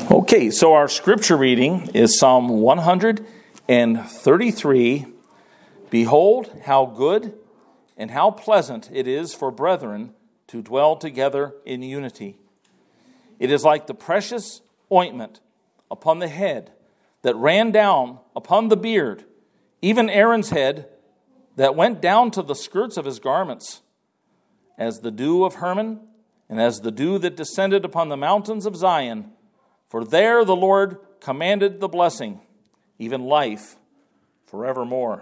Okay, so our scripture reading is Psalm 133. Behold, how good and how pleasant it is for brethren to dwell together in unity. It is like the precious ointment upon the head that ran down upon the beard, even Aaron's head that went down to the skirts of his garments, as the dew of Hermon, and as the dew that descended upon the mountains of Zion. For there the Lord commanded the blessing, even life forevermore.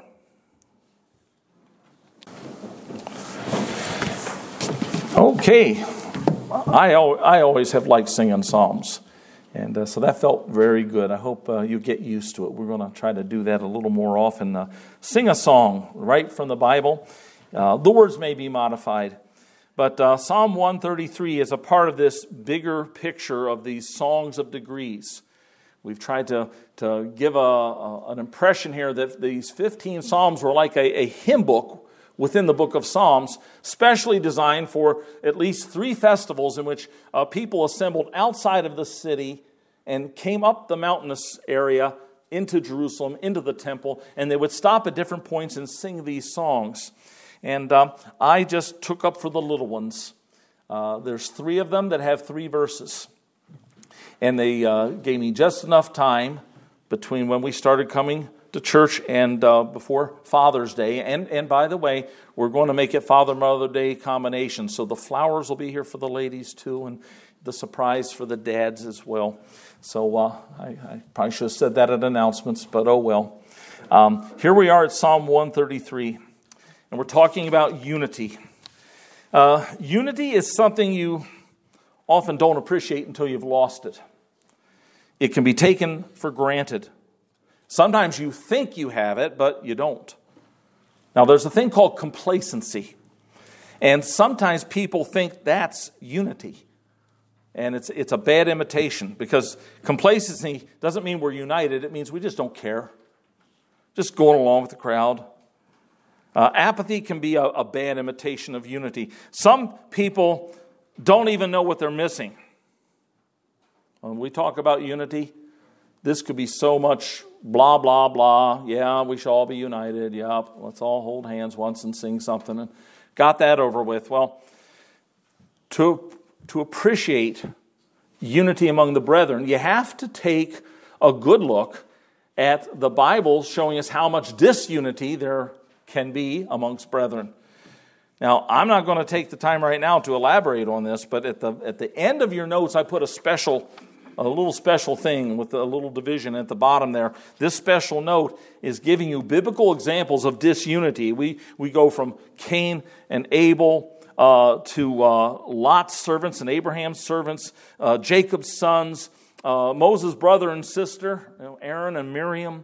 Okay, I always have liked singing psalms, and so that felt very good. I hope you get used to it. We're going to try to do that a little more often. Sing a song right from the Bible. The words may be modified. But Psalm 133 is a part of this bigger picture of these songs of degrees. We've tried to give an impression here that these 15 psalms were like a hymn book within the book of Psalms, specially designed for at least 3 festivals in which people assembled outside of the city and came up the mountainous area into Jerusalem, into the temple, and they would stop at different points and sing these songs. And I just took up for the little ones. There's 3 of them that have 3 verses. And they gave me just enough time between when we started coming to church and before Father's Day. And by the way, we're going to make it Father-Mother Day combination. So the flowers will be here for the ladies too, and the surprise for the dads as well. So I probably should have said that at announcements, but oh well. Here we are at Psalm 133. And we're talking about unity. Unity is something you often don't appreciate until you've lost it. It can be taken for granted. Sometimes you think you have it, but you don't. Now, there's a thing called complacency. And sometimes people think that's unity. And it's a bad imitation, because complacency doesn't mean we're united. It means we just don't care. Just going along with the crowd. Apathy can be a bad imitation of unity. Some people don't even know what they're missing. When we talk about unity, this could be so much blah, blah, blah. Yeah, we should all be united. Yeah, let's all hold hands once and sing something. And got that over with. Well, to appreciate unity among the brethren, you have to take a good look at the Bible showing us how much disunity there can be amongst brethren. Now, I'm not going to take the time right now to elaborate on this, but at the end of your notes, I put a little special thing with a little division at the bottom there. This special note is giving you biblical examples of disunity. We go from Cain and Abel to Lot's servants and Abraham's servants, Jacob's sons, Moses' brother and sister, Aaron and Miriam.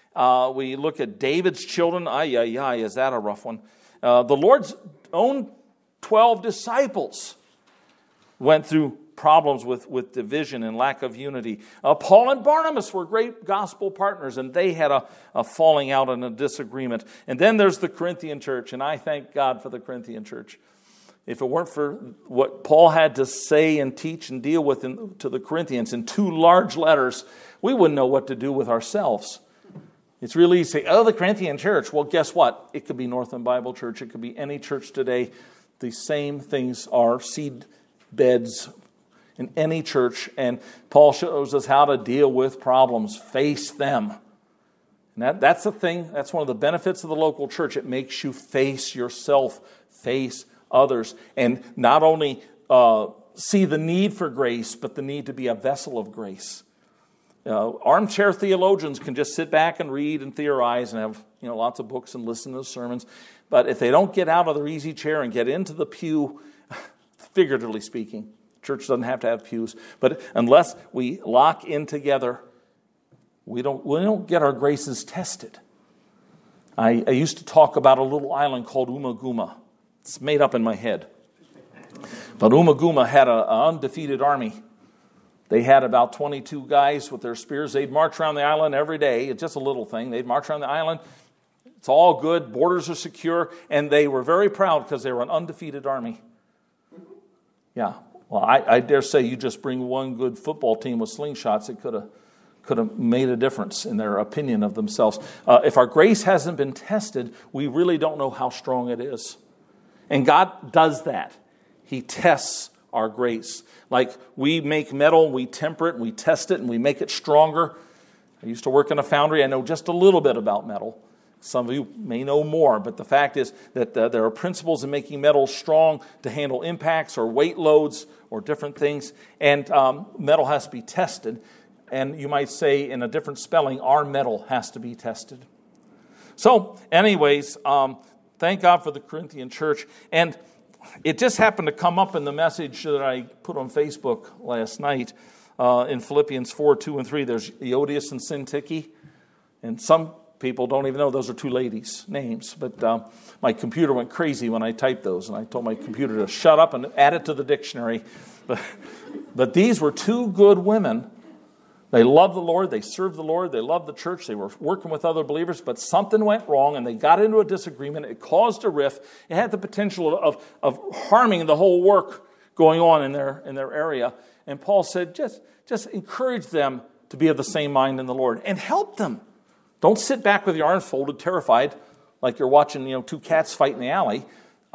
We look at David's children. Is that a rough one? The Lord's own 12 disciples went through problems with division and lack of unity. Paul and Barnabas were great gospel partners, and they had a falling out and a disagreement. And then there's the Corinthian church, and I thank God for the Corinthian church. If it weren't for what Paul had to say and teach and deal with to the Corinthians in 2 large letters, we wouldn't know what to do with ourselves. It's really easy to say, the Corinthian church. Well, guess what? It could be Northland Bible Church. It could be any church today. The same things are seed beds in any church. And Paul shows us how to deal with problems. Face them. And that's the thing. That's one of the benefits of the local church. It makes you face yourself, face others. And not only see the need for grace, but the need to be a vessel of grace. Armchair theologians can just sit back and read and theorize and have lots of books and listen to the sermons. But if they don't get out of their easy chair and get into the pew, figuratively speaking, church doesn't have to have pews. But unless we lock in together, we don't get our graces tested. I used to talk about a little island called Umaguma. It's made up in my head. But Umaguma had an undefeated army. They had about 22 guys with their spears. They'd march around the island every day. It's just a little thing. They'd march around the island. It's all good. Borders are secure. And they were very proud because they were an undefeated army. Yeah. Well, I dare say you just bring one good football team with slingshots, it could have made a difference in their opinion of themselves. If our grace hasn't been tested, we really don't know how strong it is. And God does that. He tests our grace. Like we make metal, we temper it, and we test it, and we make it stronger. I used to work in a foundry. I know just a little bit about metal. Some of you may know more, but the fact is that there are principles in making metal strong to handle impacts or weight loads or different things, and metal has to be tested. And you might say in a different spelling, our metal has to be tested. So anyways, thank God for the Corinthian church. And it just happened to come up in the message that I put on Facebook last night in Philippians 4, 2 and 3. There's Euodias and Syntyche. And some people don't even know those are two ladies' names. But my computer went crazy when I typed those. And I told my computer to shut up and add it to the dictionary. But these were two good women. They loved the Lord, they served the Lord, they loved the church, they were working with other believers, but something went wrong and they got into a disagreement. It caused a rift. It had the potential of harming the whole work going on in their area. And Paul said, just encourage them to be of the same mind in the Lord and help them. Don't sit back with your arms folded, terrified, like you're watching two cats fight in the alley.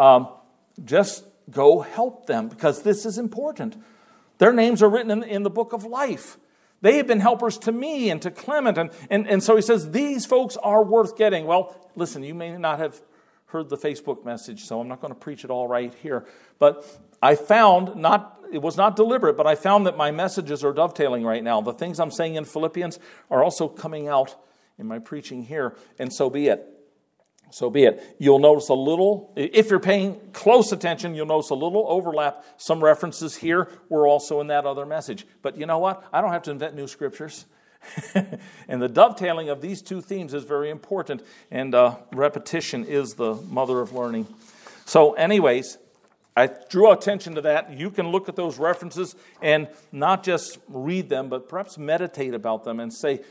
Just go help them because this is important. Their names are written in the book of life. They have been helpers to me and to Clement. And so he says, these folks are worth getting. Well, listen, you may not have heard the Facebook message, so I'm not going to preach it all right here. But I found, it was not deliberate, but I found that my messages are dovetailing right now. The things I'm saying in Philippians are also coming out in my preaching here, and so be it. So be it. You'll notice a little, if you're paying close attention, you'll notice a little overlap. Some references here were also in that other message. But you know what? I don't have to invent new scriptures. And the dovetailing of these two themes is very important. And repetition is the mother of learning. So anyways, I drew attention to that. You can look at those references and not just read them, but perhaps meditate about them and say,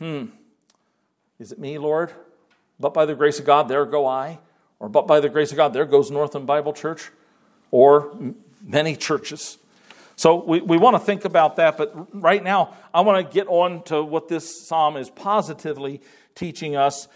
is it me, Lord? But by the grace of God, there go I. Or but by the grace of God, there goes Northland Bible Church. Or many churches. So we want to think about that. But right now, I want to get on to what this psalm is positively teaching us.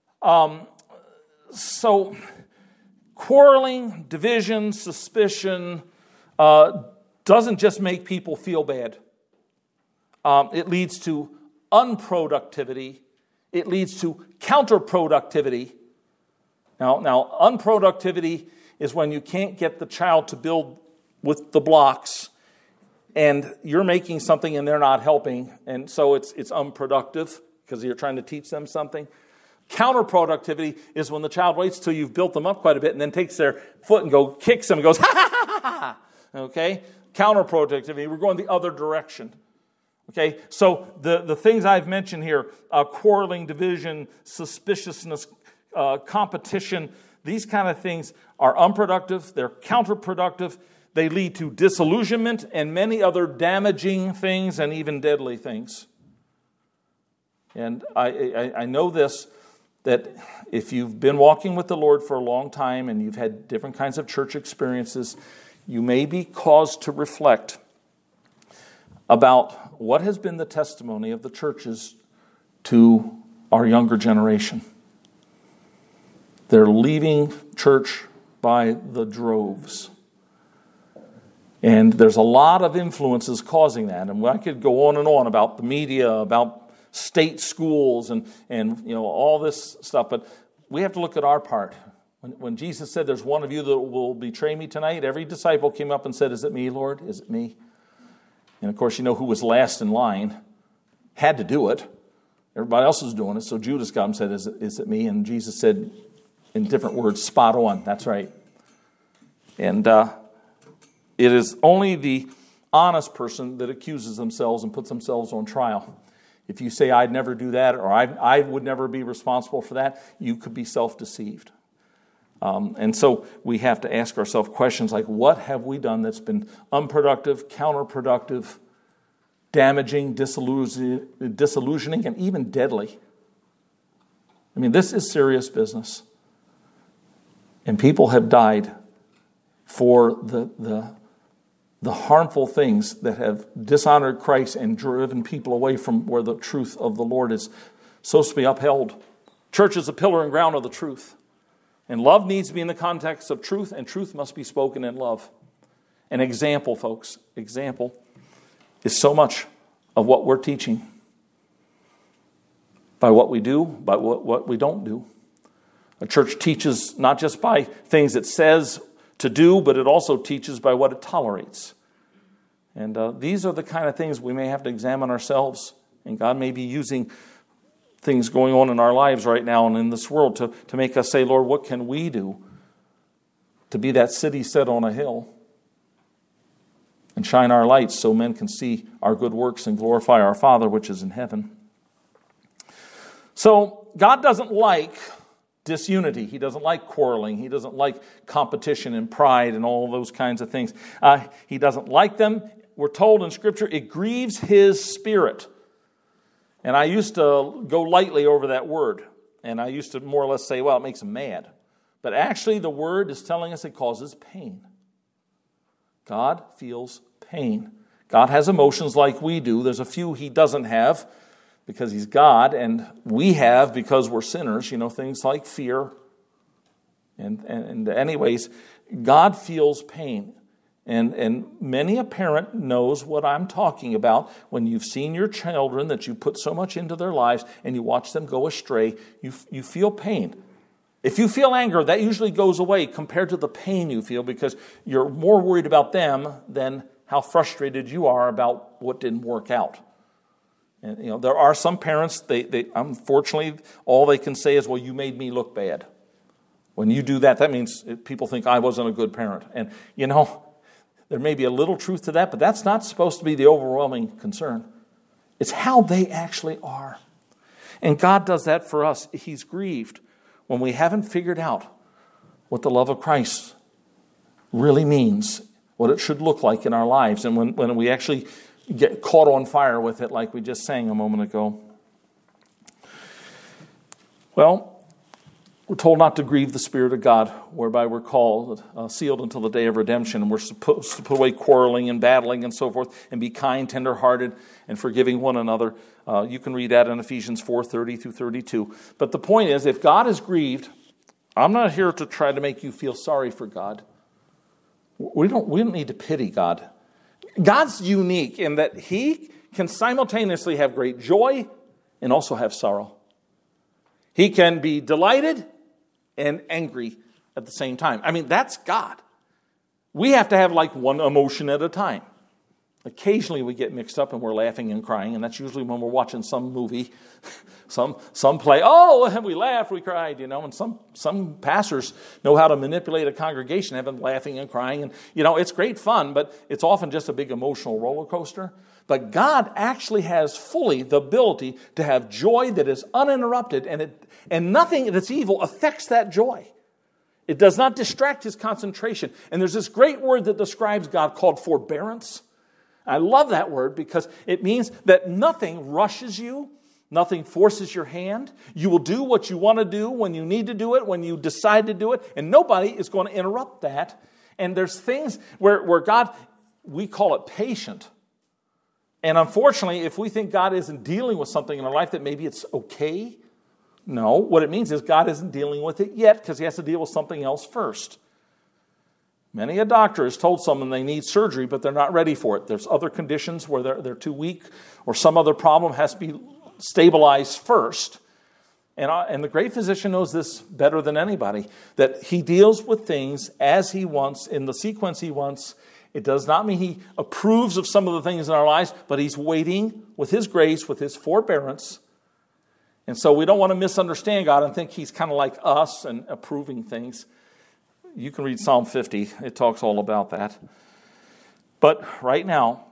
So quarreling, division, suspicion doesn't just make people feel bad. It leads to unproductivity. It leads to counterproductivity. Now, unproductivity is when you can't get the child to build with the blocks, and you're making something and they're not helping, and so it's unproductive because you're trying to teach them something. Counterproductivity is when the child waits till you've built them up quite a bit and then takes their foot and kicks them and goes, ha, ha, ha, ha, ha. Okay? Counterproductivity. We're going the other direction. Okay, so the things I've mentioned here, quarreling, division, suspiciousness, competition, these kind of things are unproductive, they're counterproductive, they lead to disillusionment and many other damaging things and even deadly things. And I know this, that if you've been walking with the Lord for a long time and you've had different kinds of church experiences, you may be caused to reflect about what has been the testimony of the churches to our younger generation. They're leaving church by the droves. And there's a lot of influences causing that. And I could go on and on about the media, about state schools and all this stuff. But we have to look at our part. When Jesus said, there's one of you that will betray me tonight, every disciple came up and said, is it me, Lord? Is it me? And of course, you know who was last in line, had to do it. Everybody else was doing it. So Judas got him and said, is it me? And Jesus said, in different words, spot on. That's right. And it is only the honest person that accuses themselves and puts themselves on trial. If you say, I'd never do that, or I would never be responsible for that, you could be self-deceived. And so we have to ask ourselves questions like, what have we done that's been unproductive, counterproductive, damaging, disillusioning, and even deadly? I mean, this is serious business. And people have died for the the harmful things that have dishonored Christ and driven people away from where the truth of the Lord is supposed to be upheld. Church is a pillar and ground of the truth. And love needs to be in the context of truth, and truth must be spoken in love. An example, folks, example is so much of what we're teaching. By what we do, by what we don't do. A church teaches not just by things it says to do, but it also teaches by what it tolerates. And these are the kind of things we may have to examine ourselves. And God may be using things going on in our lives right now and in this world to make us say, Lord, what can we do to be that city set on a hill and shine our lights so men can see our good works and glorify our Father which is in heaven? So God doesn't like disunity. He doesn't like quarreling. He doesn't like competition and pride and all those kinds of things. He doesn't like them. We're told in Scripture it grieves His Spirit. And I used to go lightly over that word. And I used to more or less say, well, it makes Him mad. But actually the word is telling us it causes pain. God feels pain. God has emotions like we do. There's a few He doesn't have, because He's God, and we have because we're sinners, things like fear. And anyways, God feels pain. And many a parent knows what I'm talking about when you've seen your children that you put so much into their lives and you watch them go astray, you feel pain. If you feel anger, that usually goes away compared to the pain you feel because you're more worried about them than how frustrated you are about what didn't work out. And there are some parents, they unfortunately, all they can say is, well, you made me look bad. When you do that, that means people think I wasn't a good parent. And, there may be a little truth to that, but that's not supposed to be the overwhelming concern. It's how they actually are. And God does that for us. He's grieved when we haven't figured out what the love of Christ really means, what it should look like in our lives, and when we actually get caught on fire with it like we just sang a moment ago. Well, we're told not to grieve the Spirit of God, whereby we're called, sealed until the day of redemption, and we're supposed to put away quarreling and battling and so forth, and be kind, tender-hearted, and forgiving one another. You can read that in Ephesians 4:30 through 32. But the point is, if God is grieved, I'm not here to try to make you feel sorry for God. We don't need to pity God. God's unique in that He can simultaneously have great joy and also have sorrow. He can be delighted and angry at the same time. I mean, that's God. We have to have like one emotion at a time. Occasionally we get mixed up and we're laughing and crying, and that's usually when we're watching some movie, some play. Oh, and we laughed, we cried, and some pastors know how to manipulate a congregation, have them laughing and crying, and it's great fun, but it's often just a big emotional roller coaster. But God actually has fully the ability to have joy that is uninterrupted, and nothing that's evil affects that joy. It does not distract His concentration. And there's this great word that describes God called forbearance. I love that word because it means that nothing rushes you, nothing forces your hand. You will do what you want to do when you need to do it, when you decide to do it, and nobody is going to interrupt that. And there's things where God, we call it patient. And unfortunately, if we think God isn't dealing with something in our life that maybe it's okay, no, what it means is God isn't dealing with it yet because He has to deal with something else first. Many a doctor has told someone they need surgery, but they're not ready for it. There's other conditions where they're too weak or some other problem has to be stabilized first. And the great physician knows this better than anybody, that He deals with things as He wants, in the sequence He wants. It does not mean He approves of some of the things in our lives, but He's waiting with His grace, with His forbearance. And so we don't want to misunderstand God and think He's kind of like us and approving things. You can read Psalm 50. It talks all about that. But right now,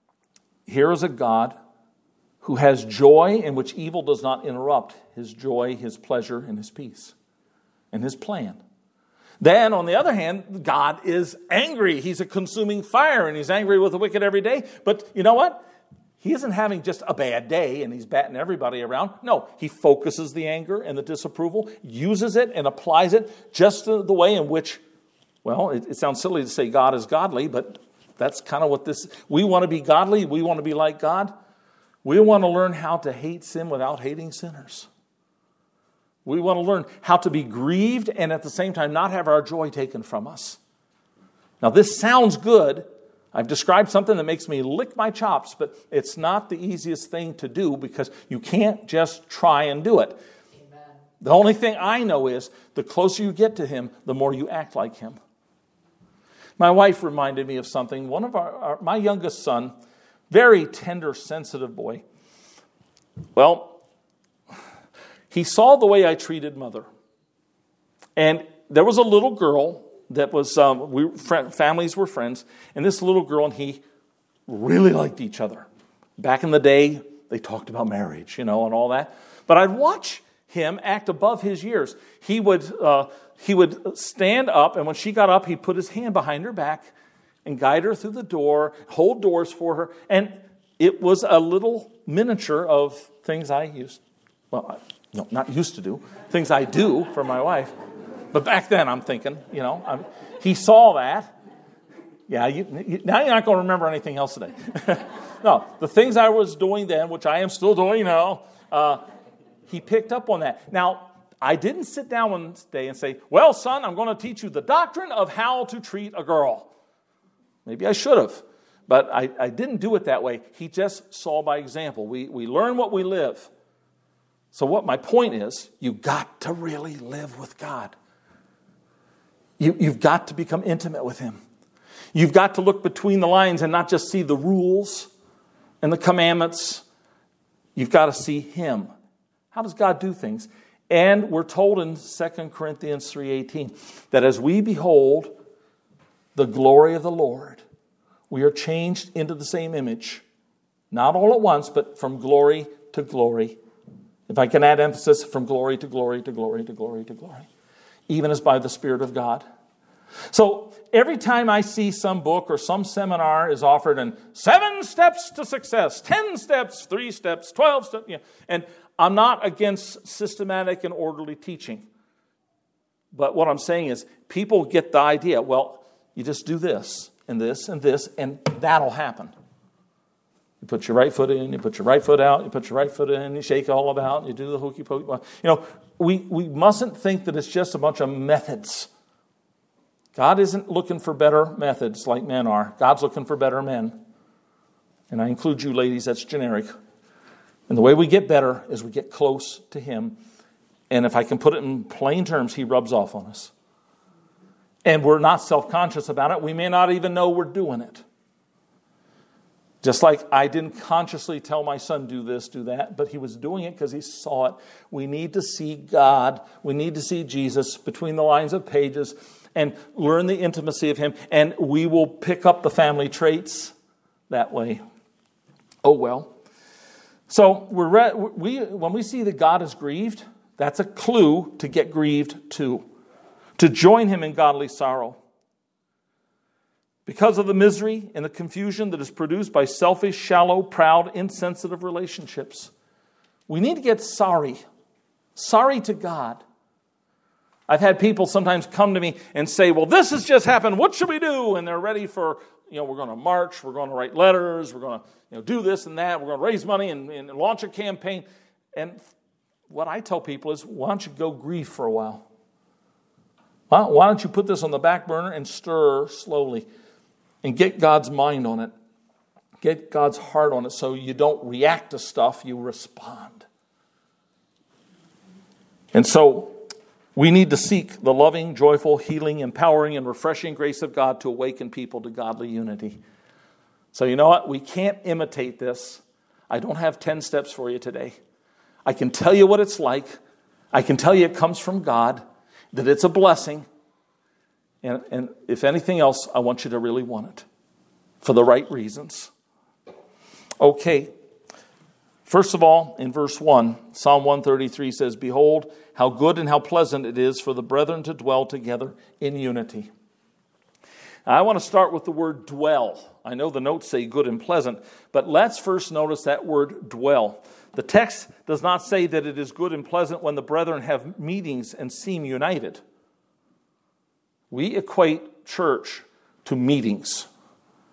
here is a God who has joy in which evil does not interrupt His joy, His pleasure, and His peace, and His plan. Then, on the other hand, God is angry. He's a consuming fire, and He's angry with the wicked every day. But you know what? He isn't having just a bad day and He's batting everybody around. No, He focuses the anger and the disapproval, uses it and applies it just the way in which, well, it sounds silly to say God is godly, but That's kind of what this, we want to be godly. We want to be like God. We want to learn how to hate sin without hating sinners. We want to learn how to be grieved and at the same time not have our joy taken from us. Now this sounds good. I've described something that makes me lick my chops, but it's not the easiest thing to do because you can't just try and do it. Amen. The only thing I know is the closer you get to Him, the more you act like Him. My wife reminded me of something. One of my youngest son, very tender, sensitive boy. Well, he saw the way I treated Mother. And there was a little girl that was, families were friends, and this little girl and he really liked each other. Back in the day, they talked about marriage, and all that. But I'd watch him act above his years. He would stand up, and when she got up, he'd put his hand behind her back and guide her through the door, hold doors for her. And it was a little miniature of things I used, not used to do, things I do for my wife. But back then, I'm thinking, he saw that. Yeah, now you're not going to remember anything else today. No, the things I was doing then, which I am still doing now, he picked up on that. Now, I didn't sit down one day and say, well, son, I'm going to teach you the doctrine of how to treat a girl. Maybe I should have, but I didn't do it that way. He just saw by example. We learn what we live. So what my point is, you've got to really live with God. You've got to become intimate with Him. You've got to look between the lines and not just see the rules and the commandments. You've got to see Him. How does God do things? And we're told in 2 Corinthians 3:18 that as we behold the glory of the Lord, we are changed into the same image. Not all at once, but from glory to glory. If I can add emphasis, from glory to glory to glory to glory to glory. Even as by the Spirit of God. So every time I see some book or some seminar is offered in 7 steps to success, 10 steps, 3 steps, 12 steps, and I'm not against systematic and orderly teaching. But what I'm saying is people get the idea, well, you just do this and this and this, and that'll happen. You put your right foot in, you put your right foot out, you put your right foot in, you shake it all about, you do the hokey pokey. We mustn't think that it's just a bunch of methods. God isn't looking for better methods like men are. God's looking for better men. And I include you ladies, that's generic. And the way we get better is we get close to Him. And if I can put it in plain terms, He rubs off on us. And we're not self-conscious about it. We may not even know we're doing it. Just like I didn't consciously tell my son, do this, do that, but he was doing it because he saw it. We need to see God. We need to see Jesus between the lines of pages and learn the intimacy of Him. And we will pick up the family traits that way. Oh, well. So when we see that God is grieved, that's a clue to get grieved too. To join Him in godly sorrow. Because of the misery and the confusion that is produced by selfish, shallow, proud, insensitive relationships. We need to get sorry. Sorry to God. I've had people sometimes come to me and say, well, this has just happened. What should we do? And they're ready for, we're going to march. We're going to write letters. We're going to do this and that. We're going to raise money and launch a campaign. And what I tell people is, why don't you go grieve for a while? Why don't you put this on the back burner and stir slowly? And get God's mind on it. Get God's heart on it so you don't react to stuff, you respond. And so we need to seek the loving, joyful, healing, empowering, and refreshing grace of God to awaken people to godly unity. So you know what? We can't imitate this. I don't have 10 steps for you today. I can tell you what it's like. I can tell you it comes from God, that it's a blessing. And if anything else, I want you to really want it for the right reasons. Okay. First of all, in verse 1, Psalm 133 says, behold, how good and how pleasant it is for the brethren to dwell together in unity. Now, I want to start with the word dwell. I know the notes say good and pleasant, but let's first notice that word dwell. The text does not say that it is good and pleasant when the brethren have meetings and seem united. We equate church to meetings.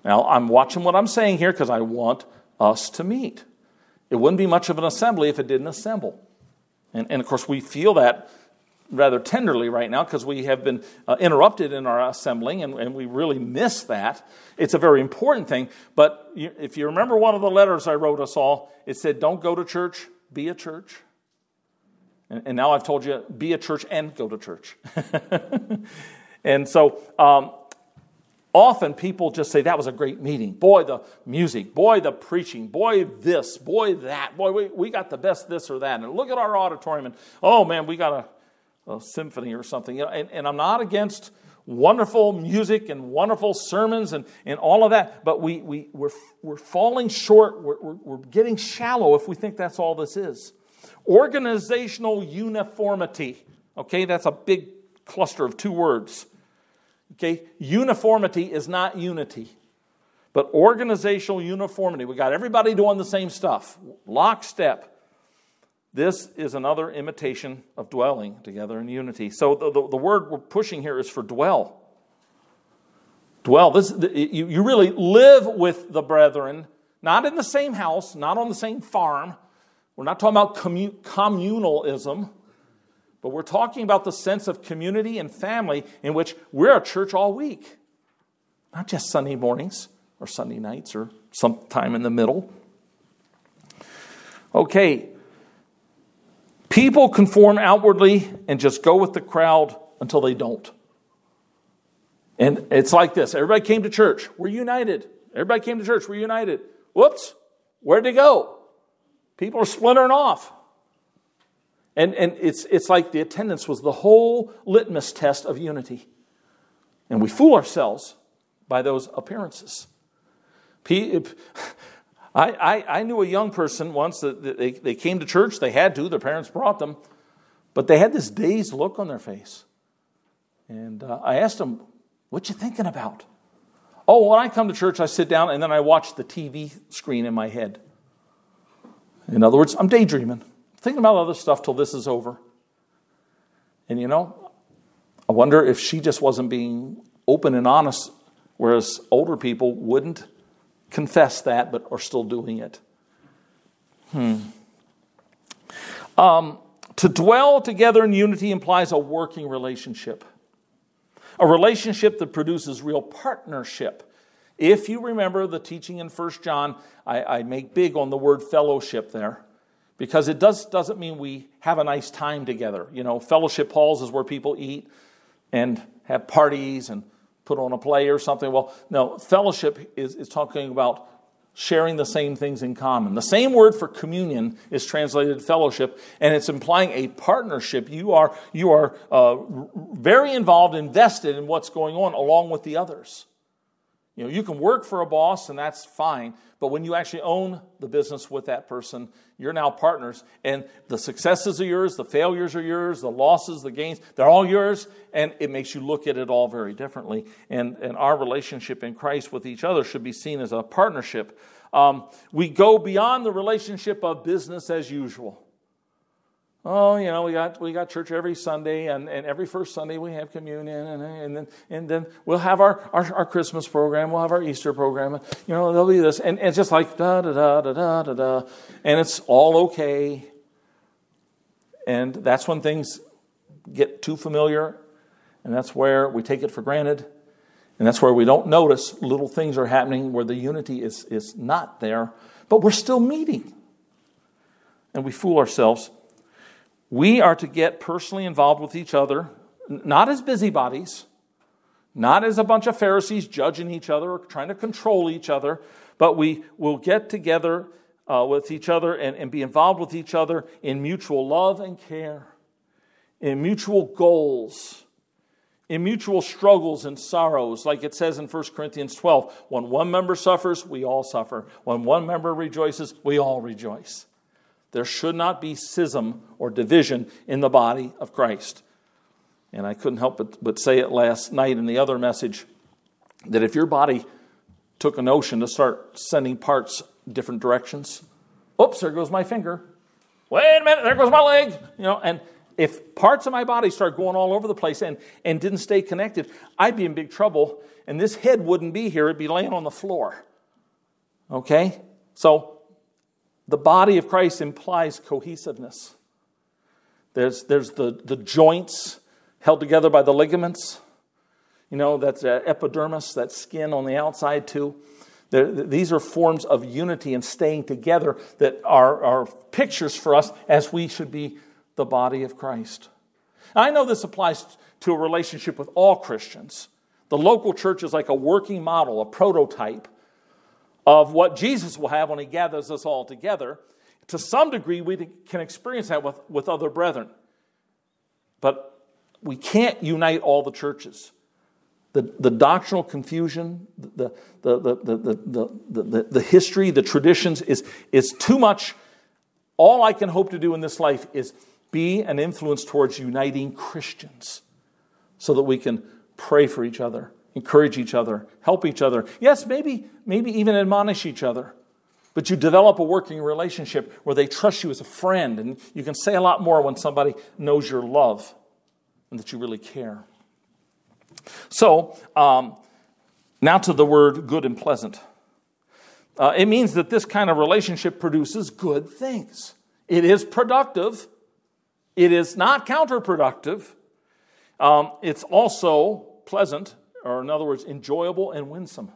Now, I'm watching what I'm saying here because I want us to meet. It wouldn't be much of an assembly if it didn't assemble. And of course, we feel that rather tenderly right now because we have been interrupted in our assembling, and we really miss that. It's a very important thing. But if you remember one of the letters I wrote us all, it said, don't go to church, be a church. And now I've told you, be a church and go to church. And so often people just say, that was a great meeting. Boy, the music. Boy, the preaching. Boy, this. Boy, that. Boy, we got the best this or that. And look at our auditorium. And, oh, man, we got a symphony or something. And I'm not against wonderful music and wonderful sermons and all of that. But we're falling short. We're getting shallow if we think that's all this is. Organizational uniformity. Okay, that's a big cluster of two words. Okay, uniformity is not unity. But organizational uniformity, we got everybody doing the same stuff. Lockstep. This is another imitation of dwelling together in unity. So the word we're pushing here is for dwell. Dwell. You really live with the brethren, not in the same house, not on the same farm. We're not talking about communalism, but we're talking about the sense of community and family in which we're a church all week. Not just Sunday mornings or Sunday nights or sometime in the middle. Okay. People conform outwardly and just go with the crowd until they don't. And it's like this. Everybody came to church. We're united. Everybody came to church. We're united. Whoops. Where'd they go? People are splintering off. And it's like the attendance was the whole litmus test of unity. And we fool ourselves by those appearances. I knew a young person once that they came to church. They had to. Their parents brought them. But they had this dazed look on their face. And I asked them, what you thinking about? Oh, when I come to church, I sit down and then I watch the TV screen in my head. In other words, I'm daydreaming. Thinking about other stuff till this is over. And I wonder if she just wasn't being open and honest, whereas older people wouldn't confess that, but are still doing it. To dwell together in unity implies a working relationship. A relationship that produces real partnership. If you remember the teaching in 1 John, I make big on the word fellowship there. Because it doesn't mean we have a nice time together. Fellowship halls is where people eat and have parties and put on a play or something. Well, no, fellowship is talking about sharing the same things in common. The same word for communion is translated fellowship, and it's implying a partnership. You are very involved, invested in what's going on along with the others. You can work for a boss, and that's fine. But when you actually own the business with that person, you're now partners. And the successes are yours, the failures are yours, the losses, the gains, they're all yours. And it makes you look at it all very differently. And our relationship in Christ with each other should be seen as a partnership. We go beyond the relationship of business as usual. Oh, we got church every Sunday, and every first Sunday we have communion, and then we'll have our Christmas program, we'll have our Easter program, there'll be this, and it's just like da da da da da da da, and it's all okay. And that's when things get too familiar, and that's where we take it for granted, and that's where we don't notice little things are happening where the unity is not there, but we're still meeting, and we fool ourselves. We are to get personally involved with each other, not as busybodies, not as a bunch of Pharisees judging each other or trying to control each other, but we will get together with each other and be involved with each other in mutual love and care, in mutual goals, in mutual struggles and sorrows, like it says in 1 Corinthians 12. When one member suffers, we all suffer. When one member rejoices, we all rejoice. There should not be schism or division in the body of Christ. And I couldn't help but say it last night in the other message, that if your body took a notion to start sending parts different directions, oops, there goes my finger. Wait a minute, there goes my leg. And if parts of my body start going all over the place and didn't stay connected, I'd be in big trouble, and this head wouldn't be here. It'd be laying on the floor. Okay? So the body of Christ implies cohesiveness. There's the joints held together by the ligaments. That's epidermis, that skin on the outside too. These are forms of unity and staying together that are pictures for us as we should be the body of Christ. I know this applies to a relationship with all Christians. The local church is like a working model, a prototype of what Jesus will have when he gathers us all together. To some degree, we can experience that with other brethren. But we can't unite all the churches. The doctrinal confusion, the history, the traditions is too much. All I can hope to do in this life is be an influence towards uniting Christians so that we can pray for each other, encourage each other, help each other. Yes, maybe even admonish each other. But you develop a working relationship where they trust you as a friend, and you can say a lot more when somebody knows your love and that you really care. So, now to the word good and pleasant. It means that this kind of relationship produces good things. It is productive. It is not counterproductive. It's also pleasant, or in other words, enjoyable and winsome.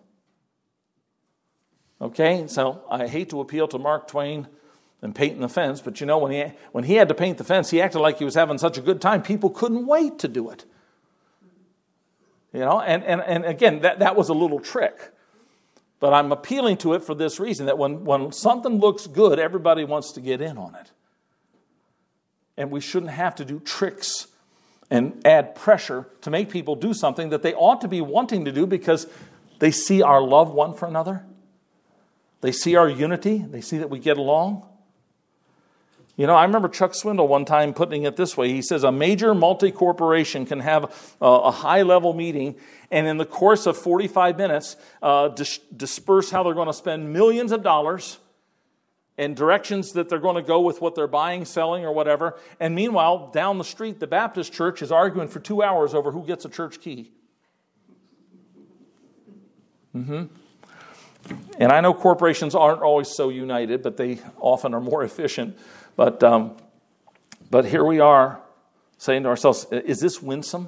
Okay, so I hate to appeal to Mark Twain and painting the fence, but when he had to paint the fence, he acted like he was having such a good time, people couldn't wait to do it. And again, that was a little trick. But I'm appealing to it for this reason, that when something looks good, everybody wants to get in on it. And we shouldn't have to do tricks and add pressure to make people do something that they ought to be wanting to do because they see our love one for another. They see our unity. They see that we get along. I remember Chuck Swindoll one time putting it this way. He says, a major multi-corporation can have a high-level meeting and in the course of 45 minutes disperse how they're going to spend millions of dollars and directions that they're going to go with what they're buying, selling, or whatever. And meanwhile, down the street, the Baptist church is arguing for 2 hours over who gets a church key. And I know corporations aren't always so united, but they often are more efficient. But here we are saying to ourselves, is this winsome?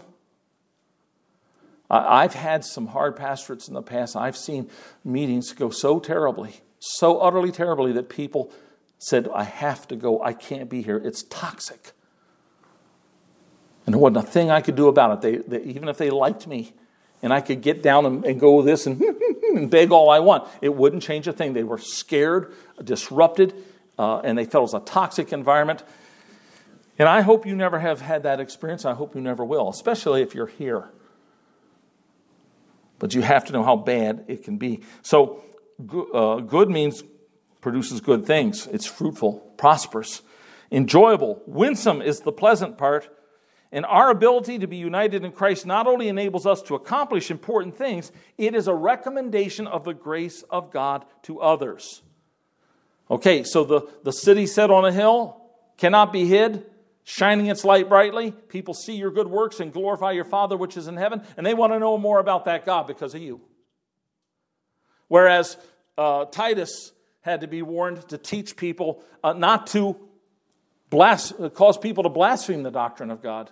I've had some hard pastorates in the past. I've seen meetings go so terribly, so utterly terribly that people said, I have to go. I can't be here. It's toxic. And there wasn't a thing I could do about it. They even if they liked me and I could get down and go with this and beg all I want, it wouldn't change a thing. They were scared, disrupted, and they felt it was a toxic environment. And I hope you never have had that experience. I hope you never will, especially if you're here. But you have to know how bad it can be. So good means produces good things. It's fruitful, prosperous, enjoyable. Winsome is the pleasant part. And our ability to be united in Christ not only enables us to accomplish important things, it is a recommendation of the grace of God to others. Okay, so the city set on a hill cannot be hid, shining its light brightly. People see your good works and glorify your Father which is in heaven, and they want to know more about that God because of you. Whereas Titus had to be warned to teach people not to cause people to blaspheme the doctrine of God.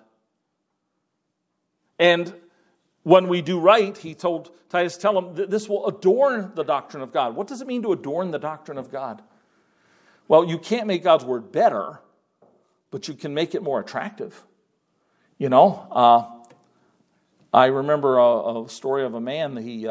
And when we do right, he told Titus, tell him that this will adorn the doctrine of God. What does it mean to adorn the doctrine of God? Well, you can't make God's word better, but you can make it more attractive. I remember a story of a man. He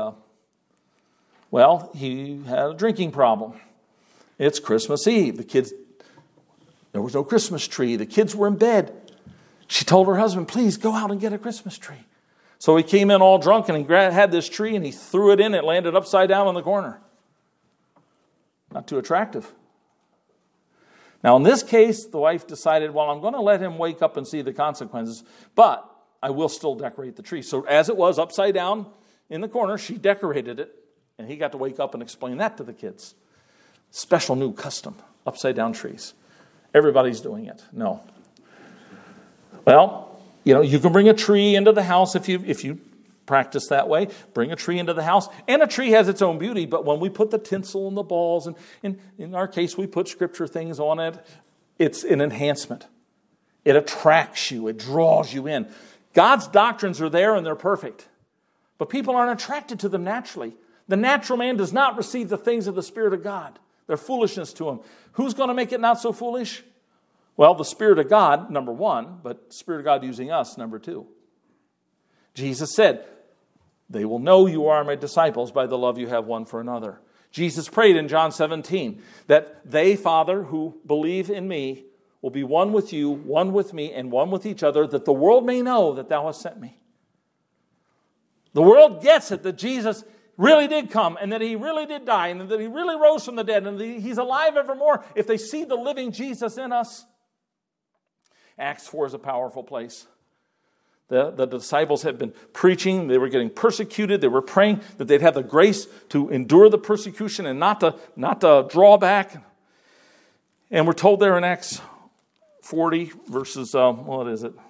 had a drinking problem. It's Christmas Eve. There was no Christmas tree. The kids were in bed. She told her husband, please go out and get a Christmas tree. So he came in all drunk and he had this tree and he threw it in. It landed upside down in the corner. Not too attractive. Now, in this case, the wife decided, well, I'm going to let him wake up and see the consequences, but I will still decorate the tree. So as it was upside down in the corner, she decorated it, and he got to wake up and explain that to the kids. Special new custom, upside down trees. Everybody's doing it. No. Well, you can bring a tree into the house if you practice that way. Bring a tree into the house. And a tree has its own beauty, but when we put the tinsel and the balls, and in our case we put scripture things on it, it's an enhancement. It attracts you. It draws you in. God's doctrines are there and they're perfect. But people aren't attracted to them naturally. The natural man does not receive the things of the Spirit of God. They're foolishness to him. Who's going to make it not so foolish? Well, the Spirit of God, number one, but the Spirit of God using us, number two. Jesus said, they will know you are my disciples by the love you have one for another. Jesus prayed in John 17 that they, Father, who believe in me, will be one with you, one with me, and one with each other, that the world may know that thou hast sent me. The world gets it that Jesus really did come, and that he really did die, and that he really rose from the dead, and that he's alive evermore if they see the living Jesus in us. Acts 4 is a powerful place. The disciples had been preaching. They were getting persecuted. They were praying that they'd have the grace to endure the persecution and not to draw back. And we're told there in Acts 40 verses, what is it?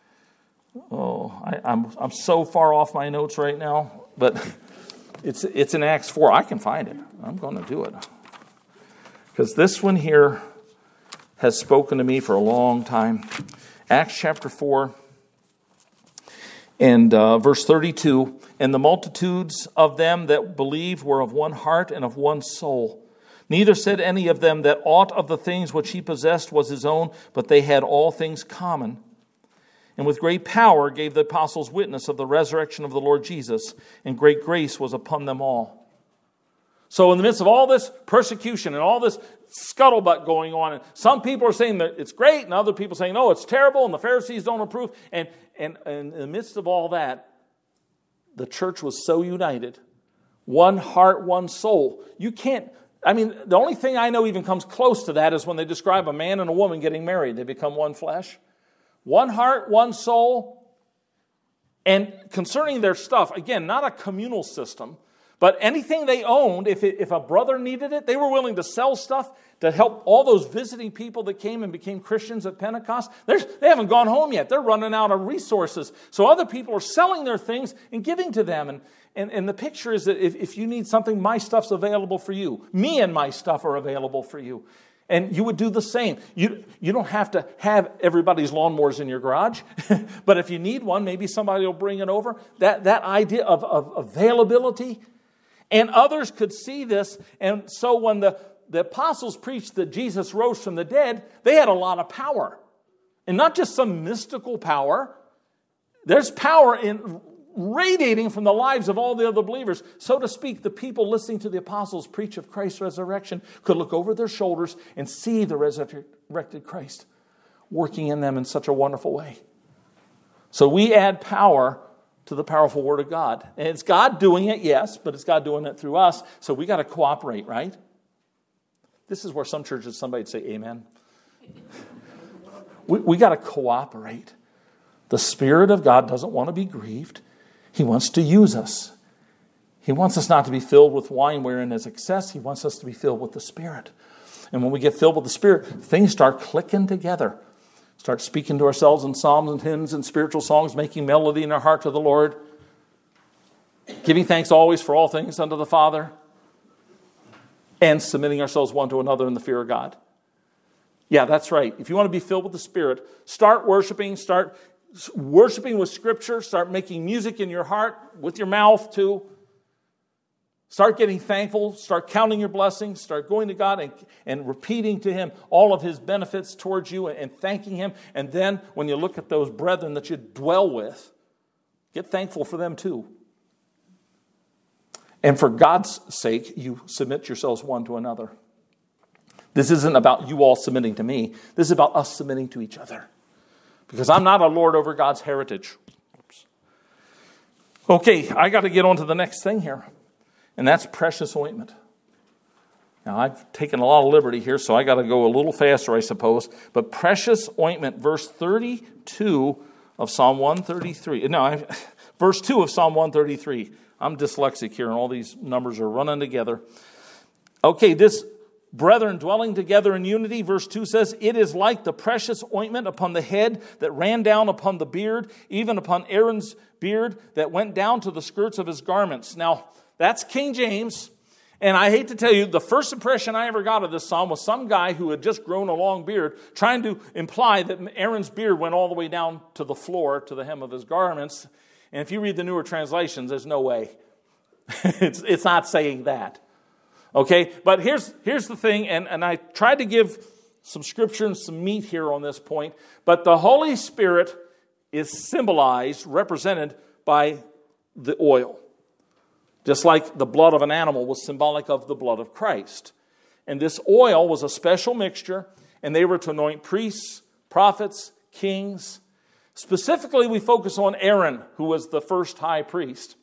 I'm so far off my notes right now, but it's in Acts 4. I can find it. I'm going to do it. Because this one here has spoken to me for a long time. Acts chapter 4 and verse 32. And the multitudes of them that believed were of one heart and of one soul. Neither said any of them that aught of the things which he possessed was his own, but they had all things common. And with great power gave the apostles witness of the resurrection of the Lord Jesus, and great grace was upon them all. So in the midst of all this persecution and all this scuttlebutt going on, and some people are saying that it's great, and other people saying, no, it's terrible, and the Pharisees don't approve. And in the midst of all that, the church was so united. One heart, one soul. The only thing I know even comes close to that is when they describe a man and a woman getting married. They become one flesh. One heart, one soul. And concerning their stuff, again, not a communal system, but anything they owned, if a brother needed it, they were willing to sell stuff to help all those visiting people that came and became Christians at Pentecost. They haven't gone home yet. They're running out of resources. So other people are selling their things and giving to them. And the picture is that if you need something, my stuff's available for you. Me and my stuff are available for you. And you would do the same. You don't have to have everybody's lawnmowers in your garage. But if you need one, maybe somebody will bring it over. That idea of availability. And others could see this. And so when the apostles preached that Jesus rose from the dead, they had a lot of power. And not just some mystical power. There's power in radiating from the lives of all the other believers. So to speak, the people listening to the apostles preach of Christ's resurrection could look over their shoulders and see the resurrected Christ working in them in such a wonderful way. So we add power to the powerful Word of God. And it's God doing it, yes, but it's God doing it through us. So we got to cooperate, right? This is where some churches, somebody would say amen. We got to cooperate. The Spirit of God doesn't want to be grieved. He wants to use us. He wants us not to be filled with wine wherein is excess. He wants us to be filled with the Spirit. And when we get filled with the Spirit, things start clicking together. Start speaking to ourselves in psalms and hymns and spiritual songs, making melody in our heart to the Lord. Giving thanks always for all things unto the Father. And submitting ourselves one to another in the fear of God. Yeah, that's right. If you want to be filled with the Spirit, start worshiping with Scripture. Start making music in your heart, with your mouth too. Start getting thankful. Start counting your blessings. Start going to God and repeating to Him all of His benefits towards you and thanking Him. And then when you look at those brethren that you dwell with, get thankful for them too. And for God's sake, you submit yourselves one to another. This isn't about you all submitting to me. This is about us submitting to each other. Because I'm not a lord over God's heritage. Oops. Okay, I got to get on to the next thing here. And that's precious ointment. Now, I've taken a lot of liberty here, so I got to go a little faster, I suppose. But precious ointment, verse 32 of Psalm 133. Verse 2 of Psalm 133. I'm dyslexic here, and all these numbers are running together. Okay, this brethren dwelling together in unity. Verse 2 says, it is like the precious ointment upon the head that ran down upon the beard, even upon Aaron's beard that went down to the skirts of his garments. Now, that's King James. And I hate to tell you, the first impression I ever got of this psalm was some guy who had just grown a long beard trying to imply that Aaron's beard went all the way down to the floor, to the hem of his garments. And if you read the newer translations, there's no way. It's not saying that. Okay, but here's the thing, and I tried to give some scripture and some meat here on this point, but the Holy Spirit is symbolized, represented by the oil. Just like the blood of an animal was symbolic of the blood of Christ. And this oil was a special mixture, and they were to anoint priests, prophets, kings. Specifically, we focus on Aaron, who was the first high priest.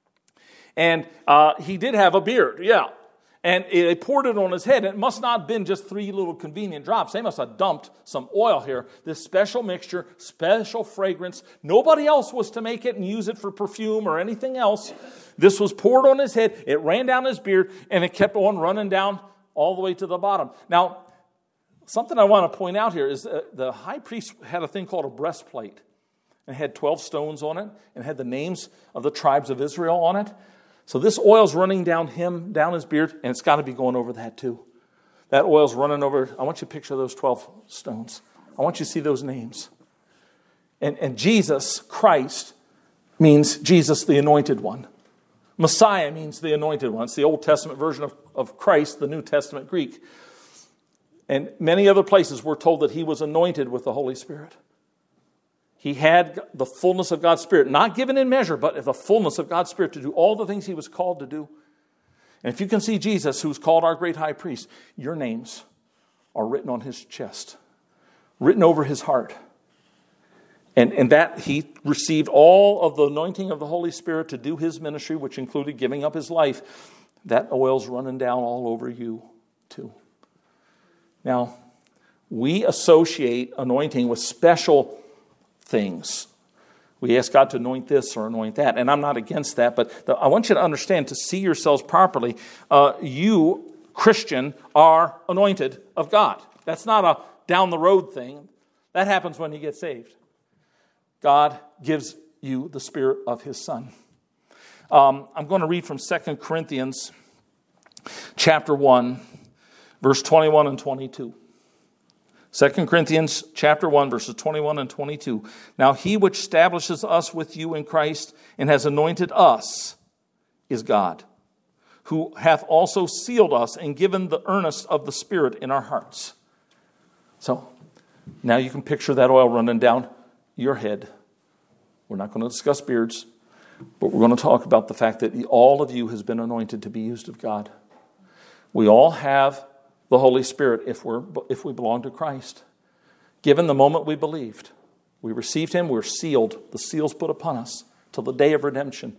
And he did have a beard, yeah. And they poured it on his head. It must not have been just 3 little convenient drops. They must have dumped some oil here. This special mixture, special fragrance. Nobody else was to make it and use it for perfume or anything else. This was poured on his head. It ran down his beard, and it kept on running down all the way to the bottom. Now, something I want to point out here is the high priest had a thing called a breastplate. And it had 12 stones on it, and it had the names of the tribes of Israel on it. So this oil's running down his beard, and it's got to be going over that too. That oil's running over. I want you to picture those 12 stones. I want you to see those names. And Jesus, Christ, means Jesus the Anointed One. Messiah means the Anointed One. It's the Old Testament version of Christ, the New Testament Greek. And many other places we're told that he was anointed with the Holy Spirit. He had the fullness of God's Spirit, not given in measure, but the fullness of God's Spirit to do all the things he was called to do. And if you can see Jesus, who's called our great high priest, your names are written on his chest, written over his heart. And that he received all of the anointing of the Holy Spirit to do his ministry, which included giving up his life. That oil's running down all over you too. Now, we associate anointing with special things. We ask God to anoint this or anoint that. And I'm not against that, but I want you to understand, to see yourselves properly, you, Christian, are anointed of God. That's not a down the road thing. That happens when you get saved. God gives you the Spirit of his Son. I'm going to read from 2 Corinthians chapter 1, verse 21 and 22. 2 Corinthians chapter 1, verses 21 and 22. Now he which establishes us with you in Christ and has anointed us is God, who hath also sealed us and given the earnest of the Spirit in our hearts. So, now you can picture that oil running down your head. We're not going to discuss beards, but we're going to talk about the fact that all of you has been anointed to be used of God. We all have the Holy Spirit if we belong to Christ. Given the moment we believed, we received him, we're sealed. The seal's put upon us till the day of redemption.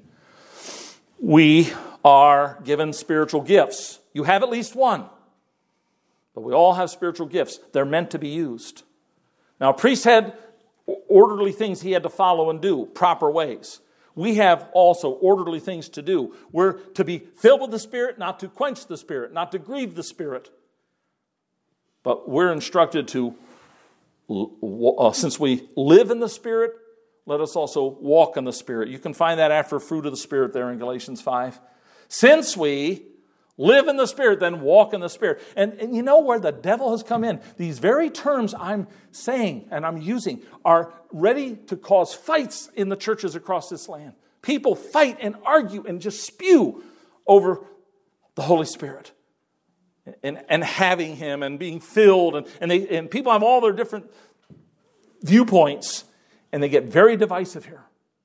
We are given spiritual gifts. You have at least one, but we all have spiritual gifts. They're meant to be used. Now, a priest had orderly things he had to follow and do, proper ways. We have also orderly things to do. We're to be filled with the Spirit, not to quench the Spirit, not to grieve the Spirit. But we're instructed to, since we live in the Spirit, let us also walk in the Spirit. You can find that after fruit of the Spirit there in Galatians 5. Since we live in the Spirit, then walk in the Spirit. And you know where the devil has come in? These very terms I'm saying and I'm using are ready to cause fights in the churches across this land. People fight and argue and just spew over the Holy Spirit. And having him and being filled. And people have all their different viewpoints. And they get very divisive here.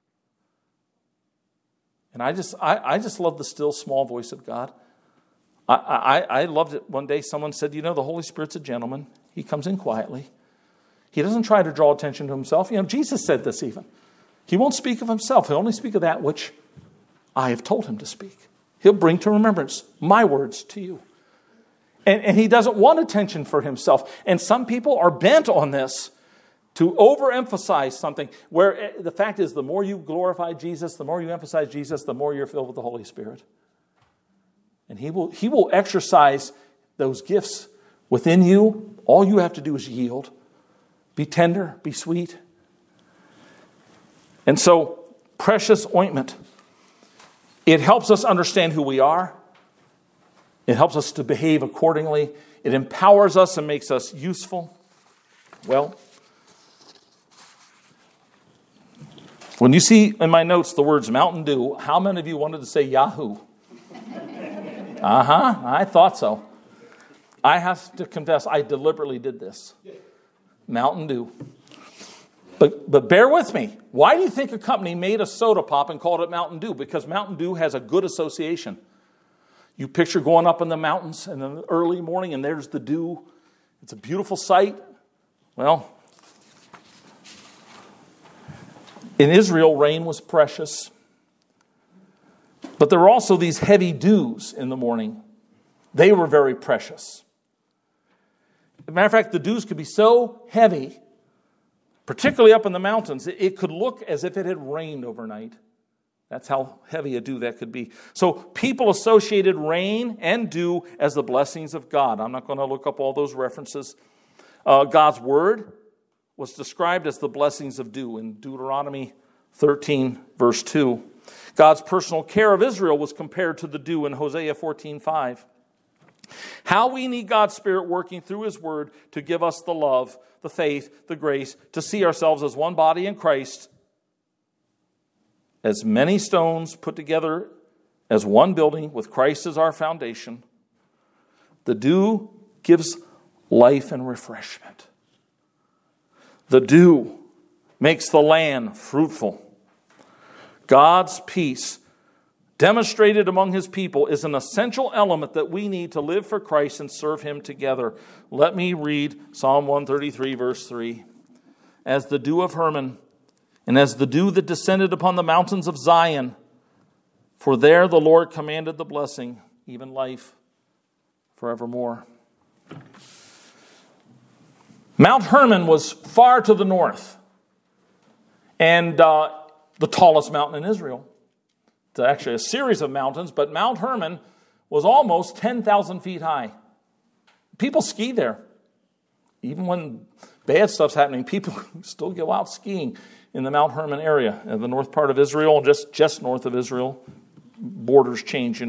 And I just love the still small voice of God. I loved it one day. Someone said, the Holy Spirit's a gentleman. He comes in quietly. He doesn't try to draw attention to himself. Jesus said this even. He won't speak of himself. He'll only speak of that which I have told him to speak. He'll bring to remembrance my words to you. And he doesn't want attention for himself. And some people are bent on this to overemphasize something, where the fact is, the more you glorify Jesus, the more you emphasize Jesus, the more you're filled with the Holy Spirit. And he will exercise those gifts within you. All you have to do is yield. Be tender, be sweet. And so, precious ointment. It helps us understand who we are. It helps us to behave accordingly. It empowers us and makes us useful. Well, when you see in my notes the words Mountain Dew, how many of you wanted to say Yahoo? I thought so. I have to confess, I deliberately did this. Mountain Dew. But bear with me. Why do you think a company made a soda pop and called it Mountain Dew? Because Mountain Dew has a good association. You picture going up in the mountains in the early morning and there's the dew. It's a beautiful sight. Well, in Israel, rain was precious. But there were also these heavy dews in the morning. They were very precious. As a matter of fact, the dews could be so heavy, particularly up in the mountains, it could look as if it had rained overnight. That's how heavy a dew that could be. So people associated rain and dew as the blessings of God. I'm not going to look up all those references. God's word was described as the blessings of dew in Deuteronomy 13, verse 2. God's personal care of Israel was compared to the dew in Hosea 14:5. How we need God's Spirit working through His Word to give us the love, the faith, the grace, to see ourselves as one body in Christ, as many stones put together as one building with Christ as our foundation. The dew gives life and refreshment. The dew makes the land fruitful. God's peace demonstrated among His people is an essential element that we need to live for Christ and serve Him together. Let me read Psalm 133, verse 3. As the dew of Hermon, and as the dew that descended upon the mountains of Zion, for there the Lord commanded the blessing, even life forevermore. Mount Hermon was far to the north, and the tallest mountain in Israel. It's actually a series of mountains, but Mount Hermon was almost 10,000 feet high. People ski there. Even when bad stuff's happening, people still go out skiing in the Mount Hermon area, in the north part of Israel, just north of Israel. Borders change,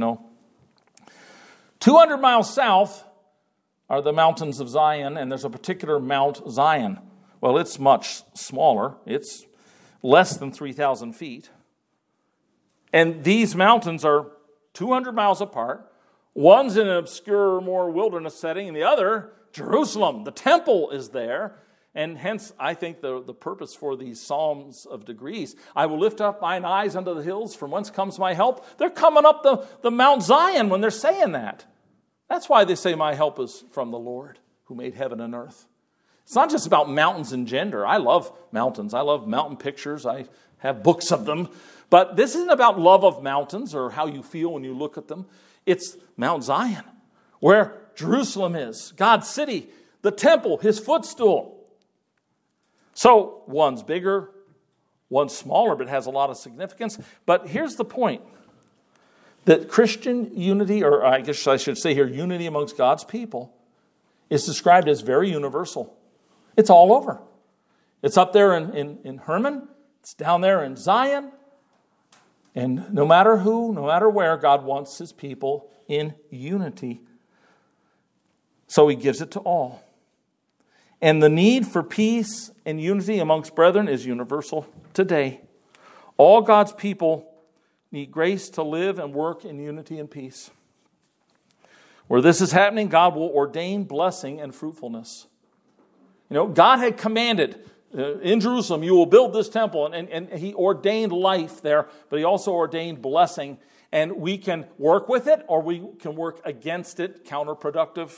200 miles south are the mountains of Zion, and there's a particular Mount Zion. Well, it's much smaller. It's less than 3,000 feet. And these mountains are 200 miles apart. One's in an obscure, more wilderness setting, and the other, Jerusalem, the temple is there. And hence, I think the purpose for these Psalms of degrees, I will lift up mine eyes unto the hills, from whence comes my help. They're coming up the Mount Zion when they're saying that. That's why they say my help is from the Lord, who made heaven and earth. It's not just about mountains and gender. I love mountains. I love mountain pictures. I have books of them. But this isn't about love of mountains or how you feel when you look at them. It's Mount Zion, where Jerusalem is, God's city, the temple, His footstool. So one's bigger, one's smaller, but has a lot of significance. But here's the point, that Christian unity, or I guess I should say here, unity amongst God's people, is described as very universal. It's all over. It's up there in Hermon. It's down there in Zion. And no matter who, no matter where, God wants His people in unity. So He gives it to all. And the need for peace and unity amongst brethren is universal today. All God's people need grace to live and work in unity and peace. Where this is happening, God will ordain blessing and fruitfulness. God had commanded, in Jerusalem, you will build this temple, and He ordained life there, but He also ordained blessing. And we can work with it, or we can work against it, counterproductive.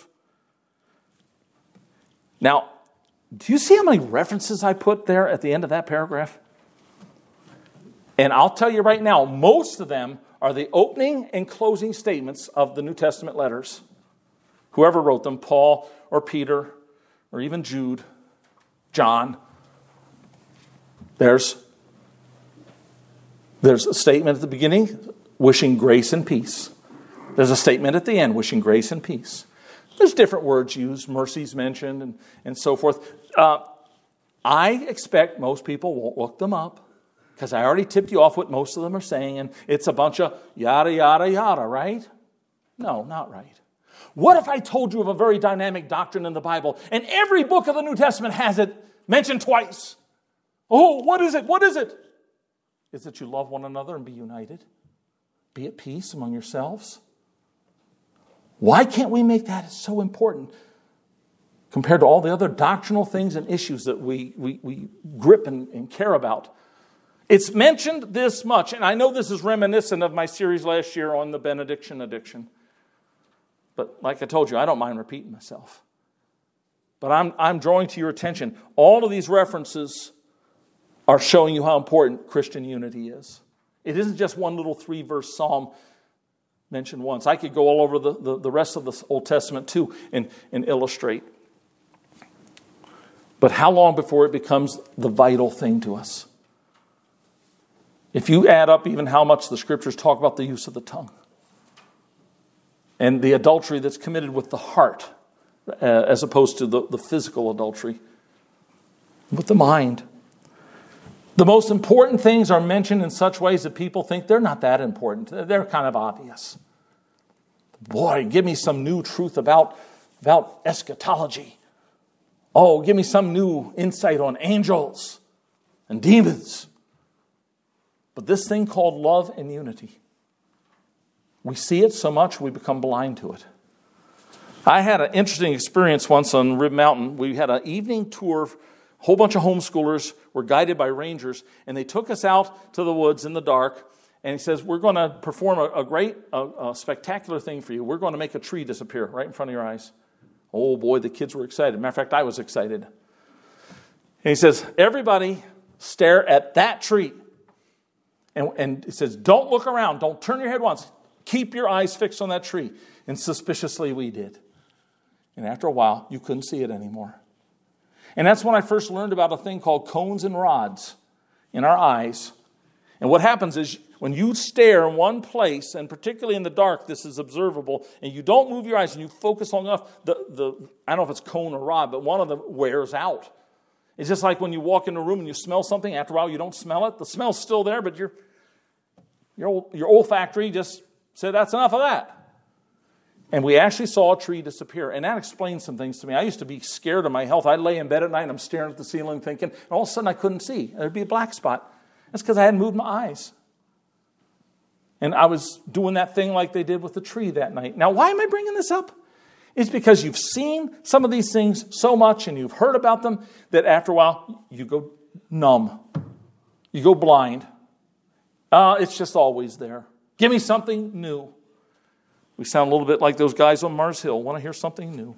Now, do you see how many references I put there at the end of that paragraph? And I'll tell you right now, most of them are the opening and closing statements of the New Testament letters. Whoever wrote them, Paul or Peter or even Jude, John. There's a statement at the beginning, wishing grace and peace. There's a statement at the end, wishing grace and peace. There's different words used, mercy's mentioned, and so forth. I expect most people won't look them up, because I already tipped you off what most of them are saying, and it's a bunch of yada, yada, yada, right? No, not right. What if I told you of a very dynamic doctrine in the Bible, and every book of the New Testament has it mentioned twice? Oh, what is it? What is it? It's that you love one another and be united. Be at peace among yourselves. Why can't we make that so important compared to all the other doctrinal things and issues that we grip and care about? It's mentioned this much, and I know this is reminiscent of my series last year on the benediction addiction. But like I told you, I don't mind repeating myself. But I'm drawing to your attention, all of these references are showing you how important Christian unity is. It isn't just one little 3-verse psalm mentioned once. I could go all over the rest of the Old Testament too and illustrate. But how long before it becomes the vital thing to us? If you add up even how much the Scriptures talk about the use of the tongue and the adultery that's committed with the heart as opposed to the physical adultery with the mind. The most important things are mentioned in such ways that people think they're not that important. They're kind of obvious. Boy, give me some new truth about eschatology. Oh, give me some new insight on angels and demons. But this thing called love and unity, we see it so much we become blind to it. I had an interesting experience once on Rib Mountain. We had an evening tour. A whole bunch of homeschoolers were guided by rangers, and they took us out to the woods in the dark. And he says, we're going to perform a great, spectacular thing for you. We're going to make a tree disappear right in front of your eyes. Oh boy, the kids were excited. Matter of fact, I was excited. And he says, everybody stare at that tree. And he says, don't look around. Don't turn your head once. Keep your eyes fixed on that tree. And suspiciously we did. And after a while, you couldn't see it anymore. And that's when I first learned about a thing called cones and rods in our eyes. And what happens is when you stare in one place, and particularly in the dark, this is observable, and you don't move your eyes and you focus long enough, I don't know if it's cone or rod, but one of them wears out. It's just like when you walk in a room and you smell something, after a while you don't smell it. The smell's still there, but your olfactory just said, that's enough of that. And we actually saw a tree disappear. And that explains some things to me. I used to be scared of my health. I'd lay in bed at night and I'm staring at the ceiling thinking, and all of a sudden I couldn't see. There'd be a black spot. That's because I hadn't moved my eyes. And I was doing that thing like they did with the tree that night. Now, why am I bringing this up? It's because you've seen some of these things so much and you've heard about them that after a while you go numb. You go blind. It's just always there. Give me something new. We sound a little bit like those guys on Mars Hill. Want to hear something new?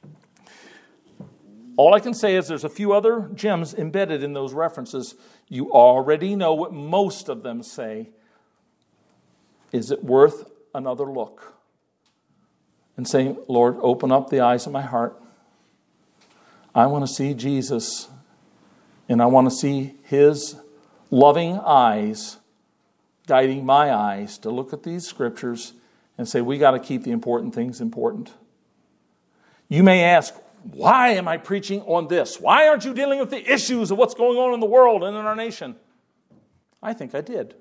All I can say is there's a few other gems embedded in those references. You already know what most of them say. Is it worth another look? And saying, Lord, open up the eyes of my heart. I want to see Jesus. And I want to see His loving eyes guiding my eyes to look at these scriptures and say, we got to keep the important things important. You may ask, why am I preaching on this? Why aren't you dealing with the issues of what's going on in the world and in our nation? I think I did.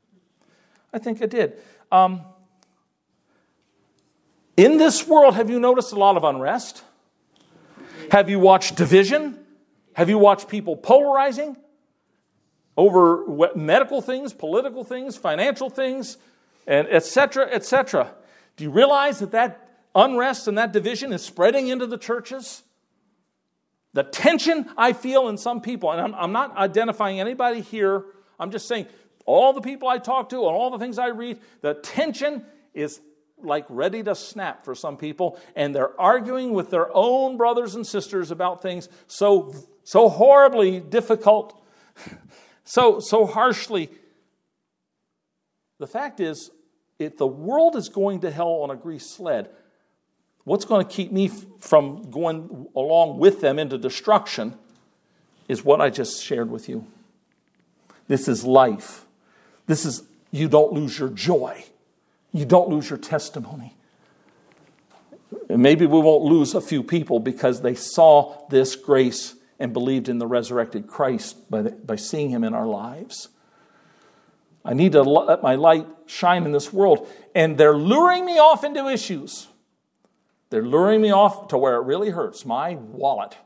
In this world, have you noticed a lot of unrest? Have you watched division? Have you watched people polarizing over medical things, political things, financial things, and et cetera, et cetera? Do you realize that unrest and that division is spreading into the churches? The tension I feel in some people, and I'm not identifying anybody here, I'm just saying all the people I talk to and all the things I read, the tension is like ready to snap for some people, and they're arguing with their own brothers and sisters about things so horribly difficult, so harshly. The fact is, if the world is going to hell on a greased sled, what's going to keep me from going along with them into destruction is what I just shared with you. This is life. This is, you don't lose your joy. You don't lose your testimony. And maybe we won't lose a few people because they saw this grace and believed in the resurrected Christ by seeing him in our lives. I need to let my light shine in this world. And they're luring me off into issues. They're luring me off to where it really hurts. My wallet.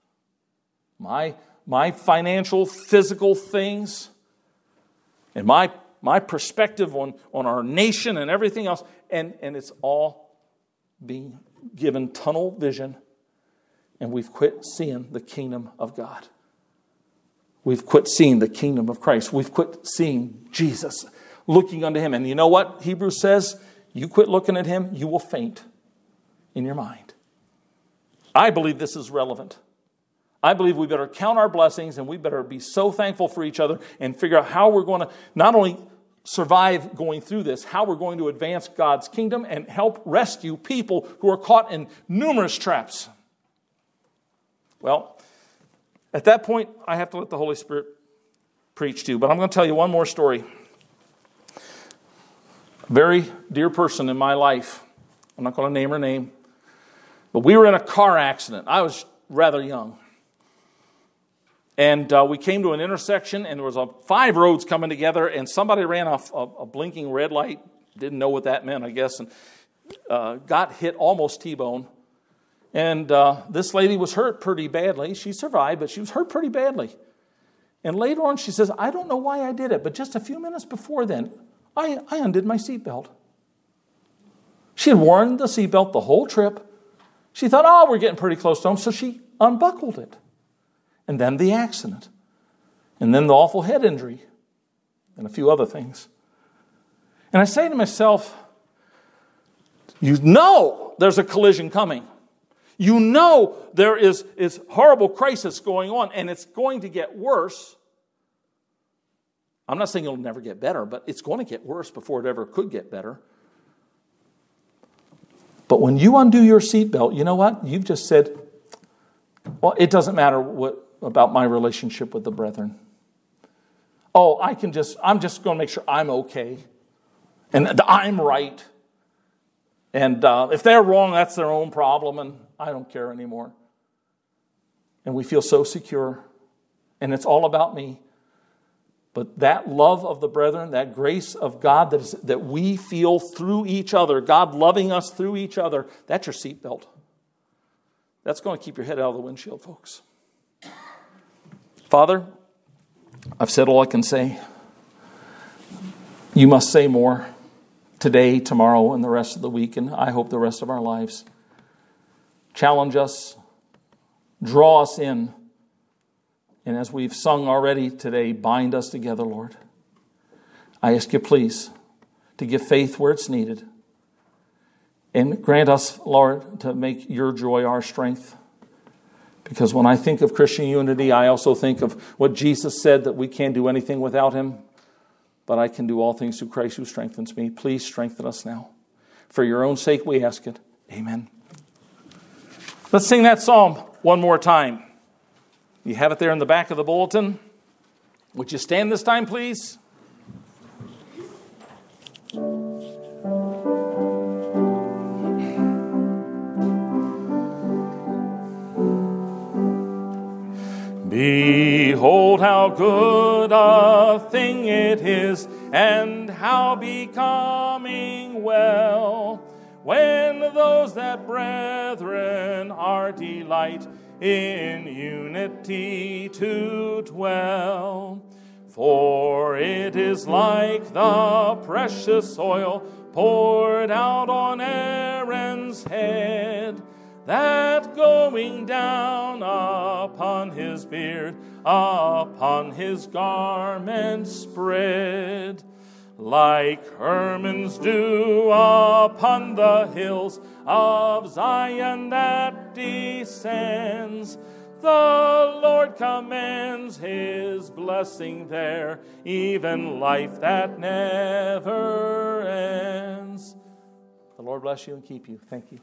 My financial, physical things. And my perspective on our nation and everything else. And it's all being given tunnel vision. And we've quit seeing the kingdom of God. We've quit seeing the kingdom of Christ. We've quit seeing Jesus, looking unto him. And you know what Hebrews says? You quit looking at him, you will faint in your mind. I believe this is relevant. I believe we better count our blessings and we better be so thankful for each other and figure out how we're going to not only survive going through this, how we're going to advance God's kingdom and help rescue people who are caught in numerous traps. Well, at that point, I have to let the Holy Spirit preach to you. But I'm going to tell you one more story. A very dear person in my life. I'm not going to name her name. But we were in a car accident. I was rather young. And we came to an intersection, and there was 5 roads coming together, and somebody ran off a blinking red light. Didn't know what that meant, I guess, and got hit almost T-bone. And this lady was hurt pretty badly. She survived, but she was hurt pretty badly. And later on, she says, I don't know why I did it, but just a few minutes before then, I undid my seatbelt. She had worn the seatbelt the whole trip. She thought, we're getting pretty close to home, so she unbuckled it. And then the accident. And then the awful head injury. And a few other things. And I say to myself, you know there's a collision coming. You know there is horrible crisis going on, and it's going to get worse. I'm not saying it'll never get better, but it's going to get worse before it ever could get better. But when you undo your seatbelt, you know what? You've just said, well, it doesn't matter what about my relationship with the brethren. I'm just going to make sure I'm okay. And I'm right. And if they're wrong, that's their own problem, and I don't care anymore. And we feel so secure, and it's all about me. But that love of the brethren, that grace of God that we feel through each other, God loving us through each other, that's your seatbelt. That's going to keep your head out of the windshield, folks. Father, I've said all I can say. You must say more. Today, tomorrow, and the rest of the week, and I hope the rest of our lives. Challenge us, draw us in, and as we've sung already today, bind us together, Lord. I ask you, please, to give faith where it's needed, and grant us, Lord, to make your joy our strength. Because when I think of Christian unity, I also think of what Jesus said, that we can't do anything without him. But I can do all things through Christ who strengthens me. Please strengthen us now. For your own sake we ask it. Amen. Let's sing that psalm one more time. You have it there in the back of the bulletin. Would you stand this time, please? Behold how good a thing it is, and how becoming well, when those that brethren are delight in unity to dwell. For it is like the precious oil poured out on Aaron's head, that going down upon his beard, upon his garment spread, like Hermon's dew upon the hills of Zion that descends. The Lord commands his blessing there, even life that never ends. The Lord bless you and keep you. Thank you.